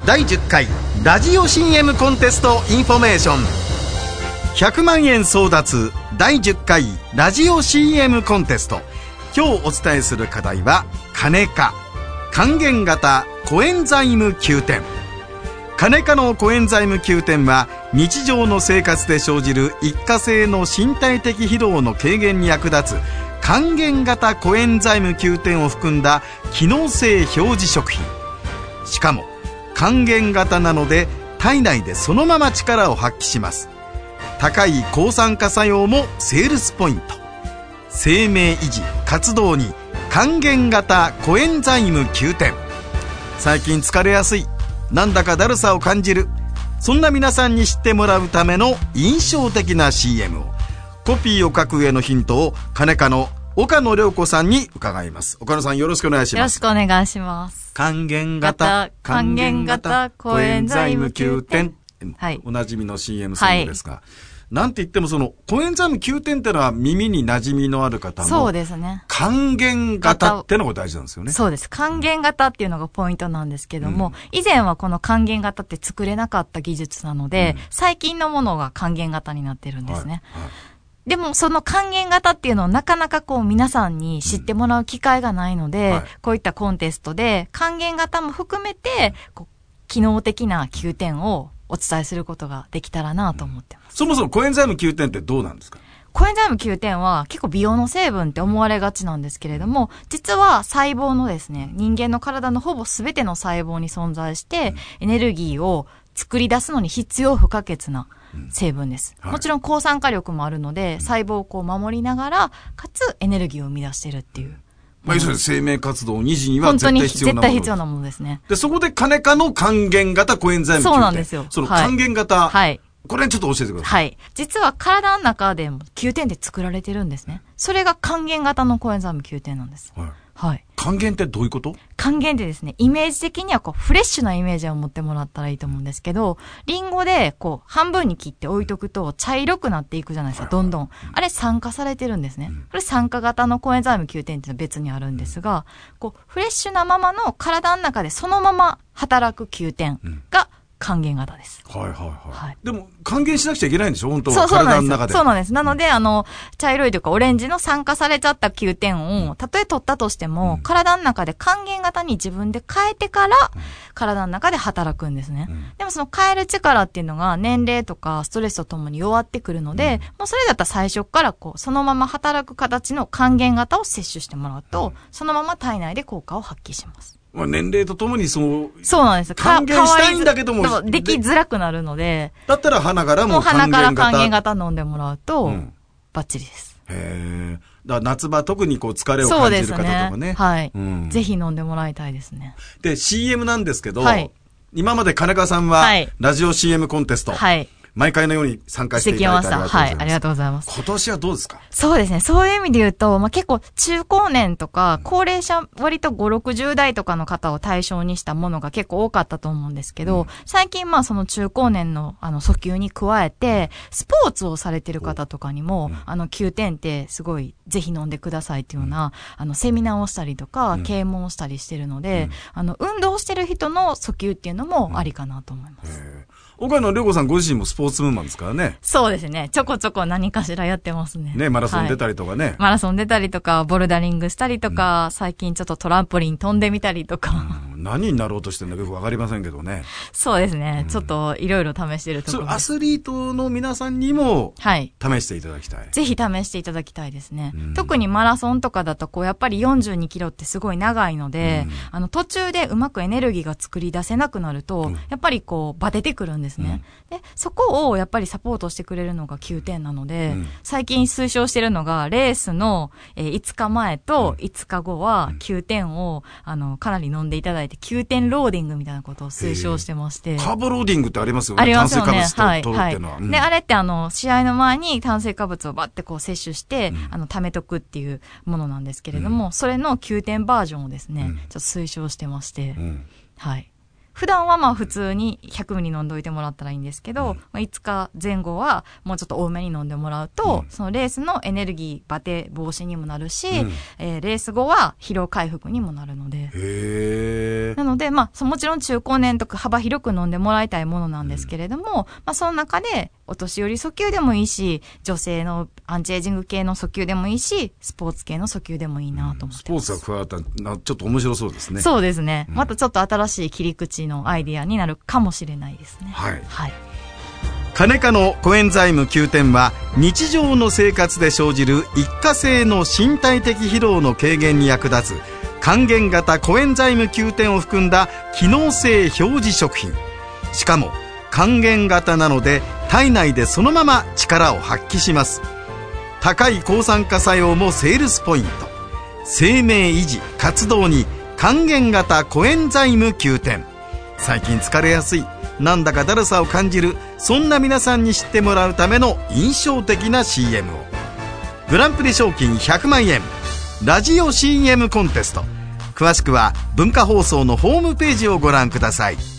第10回ラジオ CM コンテストインフォメーション100万円争奪第10回ラジオ CM コンテスト。今日お伝えする課題はカネカ還元型コエンザイムQ10。カネカのコエンザイムQ10は日常の生活で生じる一過性の身体的疲労の軽減に役立つ還元型コエンザイムQ10を含んだ機能性表示食品。しかも還元型なので体内でそのまま力を発揮します。高い抗酸化作用もセールスポイント。生命維持活動に還元型コエンザイムQ10。最近疲れやすい、なんだかだるさを感じる、そんな皆さんに知ってもらうための印象的な CM を、コピーを書く上のヒントをカネカの岡野涼子さんに伺います。岡野さん、よろしくお願いします。 よろしくお願いします。 還元型コエンザイムQ10、 はい、 おなじみの CM ソングですが、はい、なんて言ってもそのコエンザイムQ10ってのは耳に馴染みのある方も、 そうですね、 還元型ってのが大事なんですよね。 そうです。還元型っていうのがポイントなんですけども、以前はこの還元型って作れなかった技術なので、最近のものが還元型になってるんですね。はいはい、でもその還元型っていうのをなかなかこう皆さんに知ってもらう機会がないので、こういったコンテストで還元型も含めてこう機能的なQ10をお伝えすることができたらなと思ってます。 そもそもコエンザイムQ10ってどうなんですか？ コエンザイムQ10は結構美容の成分って思われがちなんですけれども、実は細胞のですね、人間の体のほぼ全ての細胞に存在して、エネルギーを作り出すのに必要不可欠な成分です。もちろん抗酸化力もあるので、細胞をこう守りながら、かつエネルギーを生み出しているっていう。 まあ、要するに生命活動2時には絶対必要なもの。 本当に絶対必要なものですね。 で、そこでカネカの還元型コエンザイムQ10。 そうなんですよ。 その還元型。 はい。 これちょっと教えてください。 はい。実は体の中でもQ10で作られてるんですね。それが還元型のコエンザイムQ10なんです。はい。はい。 還元ってどういうこと？ 還元ってですね、イメージ的にはこうフレッシュなイメージを持ってもらったらいいと思うんですけど、リンゴでこう半分に切って置いとくと茶色くなっていくじゃないですか、どんどん。あれ酸化されてるんですね。これ酸化型のコエンザイムQ10っていうのは別にあるんですが、こうフレッシュなままの体の中でそのまま働くQ10が還元型です。 はいはいはい。はい、でも還元しなくちゃいけないんでしょ、本当は。 そう体の中で。 そうなんです。なので、茶色いというかオレンジの酸化されちゃったQ10を、たとえ取ったとしても、体の中で還元型に自分で変えてから、体の中で働くんですね。でもその変える力っていうのが年齢とかストレスとともに弱ってくるので、もうそれだったら最初からこう、そのまま働く形の還元型を摂取してもらうと、そのまま体内で効果を発揮します。 まあ、年齢とともにそうなんです。 還元したいんだけども。 できづらくなるので。 だったら鼻からも還元型。鼻から還元型飲んでもらうと、バッチリです。 へえ。だから夏場特にこう疲れを感じる方とかね。 そうですね。はい、ぜひ飲んでもらいたいですね。 で、CM なんですけど、今まで金川さんは、ラジオ CM コンテスト。毎回のように参加していただいてありがとうございます。 今年はどうですか？ そうですね。そういう意味で言うと、結構中高年とか、高齢者、割と5、60代とかの方を対象にしたものが結構多かったと思うんですけど、最近その中高年の訴求に加えて、スポーツをされてる方とかにも、Q10ってすごいぜひ飲んでくださいっていうような、セミナーをしたりとか、啓蒙をしたりしてるので、運動してる人の訴求っていうのもありかなと思います。 岡野涼子さんご自身もスポーツムーマンですからね。 そうですね。ちょこちょこ何かしらやってますね。 ね、マラソン出たりとかね。 マラソン出たりとか、ボルダリングしたりとか、最近ちょっとトランポリン飛んでみたりとか。 何になろうとしてるのかよくわかりませんけどね。 そうですね。ちょっといろいろ試してるところです。 アスリートの皆さんにも、試していただきたい。 ぜひ試していただきたいですね。特にマラソンとかだと、やっぱり42キロってすごい長いので、途中でうまくエネルギーが作り出せなくなると、やっぱりバテてくるんですね。で、そこをやっぱりサポートしてくれるのがQ10なので、最近推奨してるのが、レースの5日前と5日後はQ10をかなり飲んでいただいて、Q10ローディングみたいなことを推奨してまして。 カーボローディングってありますよね。 ありますよね。 炭水化物と取るっていうのは。 で、あれって試合の前に炭水化物をバッて摂取して、貯めとくっていうものなんですけれども、それのQ10バージョンをですね、ちょっと推奨してまして、はい。 普段はまあ普通に100ミリ飲んどいてもらったらいいんですけど、まあ、5日前後はもうちょっと多めに飲んでもらうと、そのレースのエネルギーバテ防止にもなるし、レース後は疲労回復にもなるので。なので、まあ、もちろん中高年とか幅広く飲んでもらいたいものなんですけれども、まあ、その中でお年寄り訴求でもいいし、女性のアンチエイジング系の訴求でもいいし、スポーツ系の訴求でもいいなと思ってます。 スポーツが加わったらちょっと面白そうですね。 そうですね。またちょっと新しい切り口のアイディアになるかもしれないですね。 はい。 はい。 カネカのコエンザイム9.は日常の生活で生じる一過性の身体的疲労の軽減に役立つ還元型コエンザイム9.を含んだ機能性表示食品。しかも還元型なので体内でそのまま力を発揮します。高い抗酸化作用もセールスポイント。生命維持活動に還元型コエンザイム9.。最近疲れやすい、なんだかだるさを感じる、そんな皆さんに知ってもらうための印象的な CM を。グランプリ賞金100万円ラジオ CM コンテスト。詳しくは文化放送のホームページをご覧ください。